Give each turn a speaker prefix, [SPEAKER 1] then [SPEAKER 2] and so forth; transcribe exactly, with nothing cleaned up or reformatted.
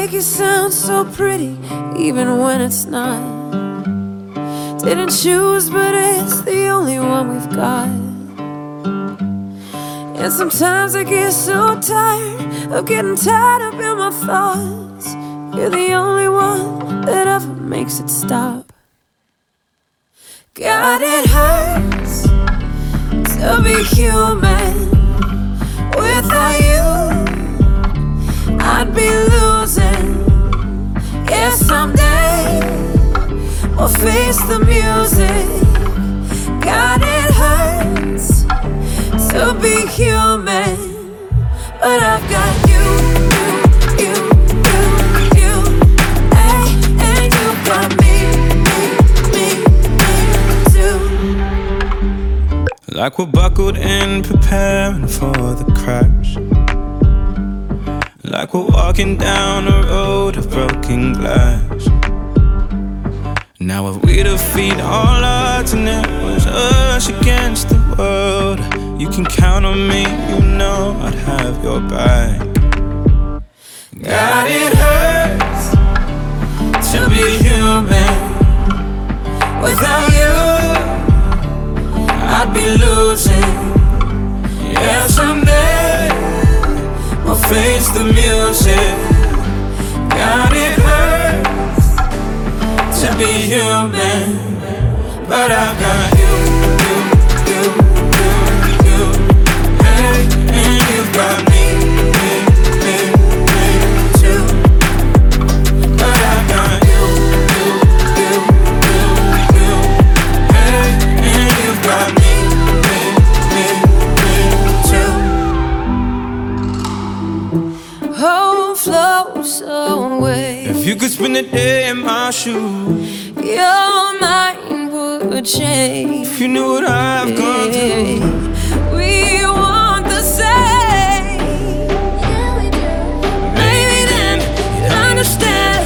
[SPEAKER 1] make it sound so pretty, even when it's not. Didn't choose, but it's the only one we've got. And sometimes I get so tired of getting tied up in my thoughts. You're the only one that ever makes it stop. God, it hurts to be human. Without you, I'd be losing. Yeah, someday we'll face the music. God, it hurts to be human, but I've got you, you, you, you, you, hey, and you've got me, me, me, me too.
[SPEAKER 2] Like we're buckled in, preparing for the crash. Like we're walking down a road of broken glass. Now if we defeat all odds and it was us against the world, you can count on me, you know I'd have your back. God, it hurts to be human. Without you, I'd be losing. Yeah, someday we'll face the music. God, it hurts to be human, but I've got you, you, you, you, you, hey, and you've got me, me, me, me too. But I've got you, you, you, you, you, hey, and you've got me, me, me, me too.
[SPEAKER 1] Hope flows away.
[SPEAKER 2] If you could spend a day in my shoes,
[SPEAKER 1] your mind would change.
[SPEAKER 2] if you knew what I've gone through,
[SPEAKER 1] we want the same. Maybe then you'd understand.